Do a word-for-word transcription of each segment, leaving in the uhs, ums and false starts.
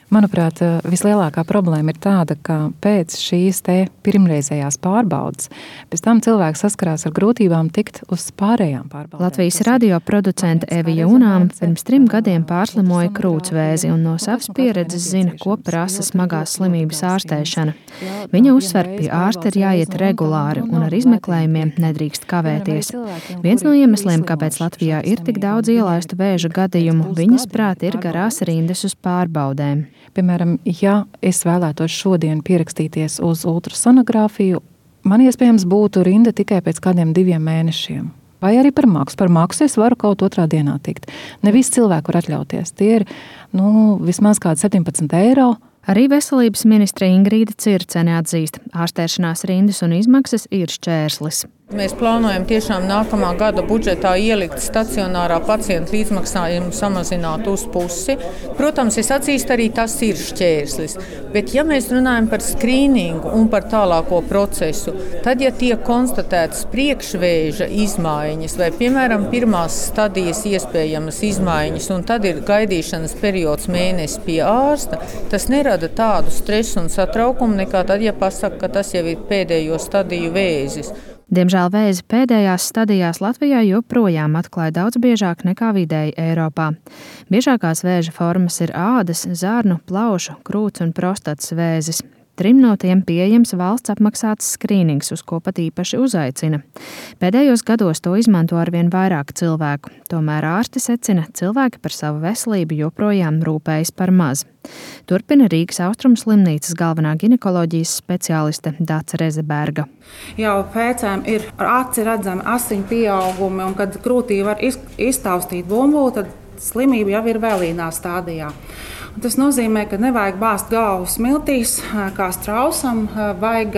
Manuprāt, vislielākā problēma ir tāda, ka pēc šīs te pirmreizējās pārbaudas, pēc tam cilvēks saskarās ar grūtībām tikt uz pārējām pārbaudēm. Latvijas radio producente Evija Unāma pirms trim gadiem pārslimoja krūtsvēzi un no savas pieredzes zina, ko prasa smagās slimības ārstēšana. Viņa uzsver, pie ārsta ir jāiet regulāri un ar izmeklējumiem nedrīkst kavēties. Viens no iemesliem, kāpēc Latvijā ir tik daudz ielaistu vēža gadījumu, viņas prāt ir garās rindas uz pārbaudēm. Piemēram, ja es vēlētos šodien pierakstīties uz ultrasonogrāfiju, man iespējams būtu rinda tikai pēc kādiem diviem mēnešiem. Vai arī par maksu. Par maksu es varu kaut otrā dienā tikt. Ne visi cilvēki var atļauties. Tie ir nu, vismaz kādi septiņpadsmit eiro. Arī veselības ministre Ingrīda Circene atzīst, ārstēšanās rindas un izmaksas ir šķērslis. Mēs plānojam tiešām nākamā gada budžetā ielikt stacionārā pacientu līdzmaksājumu samazināt uz pusi. Protams, es atzīstu, arī tas ir šķērslis. Bet ja mēs runājam par skrīningu un par tālāko procesu, tad, ja tiek konstatētas priekšvēža izmaiņas vai, piemēram, pirmās stadijas iespējamas izmaiņas, un tad ir gaidīšanas periods mēnesi pie ārsta, tas nerada tādu stresu un satraukumu nekā tad, ja pasaka, ka tas jau ir pēdējo stadiju vēzis. Diemžēl vēzi pēdējās stadijās Latvijā joprojām atklāja daudz biežāk nekā vidēji Eiropā. Biežākās vēža formas ir ādas, zarnu, plaušu, krūts un prostatas vēzis. Trim no tiem pieejams valsts apmaksāts skrīnings, uz ko pat īpaši uzaicina. Pēdējos gados to izmanto arvien vairāk cilvēku. Tomēr ārsti secina, cilvēki par savu veselību joprojām rūpējas par maz. Turpina Rīgas Austrumu slimnīcas galvenā ginekoloģijas speciāliste Dace Rezeberga. Jau pēcēm ir aci redzami asiņu pieaugumi, un kad krūtī var iztaustīt bumbulu, tad slimība jau ir vēlīnā stādijā. Tas nozīmē, ka nevajag bāzt galvu smiltīs, kā strausam, vajag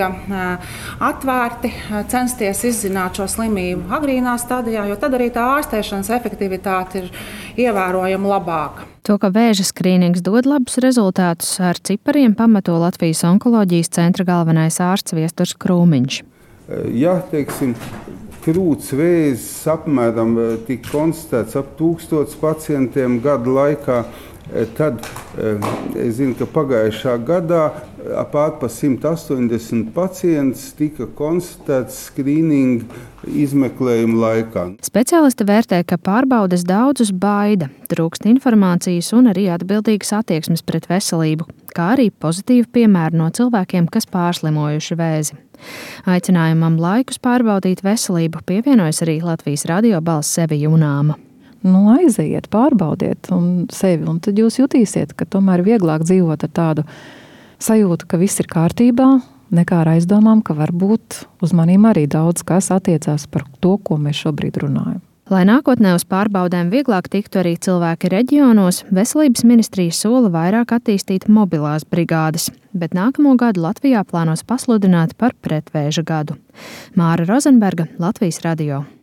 atvērti censties izzināt šo slimību agrīnā stadijā, jo tad arī tā ārstēšanas efektivitāte ir ievērojami labāka. To, ka vēža skrīnings dod labus rezultātus, ar cipariem pamato Latvijas onkoloģijas centra galvenais ārsts Viesturs Krūmiņš. Ja, teiksim, krūts vēzis apmēram tika konstatēts ap tūkstots pacientiem gadu laikā, tad es zinu, ka pagājušā gadā apmēram pa simt astoņdesmit pacients tika konstatēts skrīninga izmeklējuma laikā. Speciālisti vērtē, ka pārbaudes daudzus baida, trūkst informācijas un arī atbildīgas attieksmes pret veselību, kā arī pozitīvu piemēru no cilvēkiem, kas pārslimojuši vēzi. Aicinājumam laikus pārbaudīt veselību pievienojas arī Latvijas radio balss Evija Unāma. Nu, aiziet, pārbaudiet un sevi, un tad jūs jutīsiet, ka tomēr vieglāk dzīvot ar tādu sajūtu, ka viss ir kārtībā, nekā ar aizdomām, ka varbūt uz manīm arī daudz kas attiecās par to, ko mēs šobrīd runājam. Lai nākotnē uz pārbaudēm vieglāk tiktu arī cilvēki reģionos, Veselības ministrija sola vairāk attīstīt mobilās brigādes, bet nākamo gadu Latvijā plānos pasludināt par pretvēža gadu. Māra Rozenberga, Latvijas radio.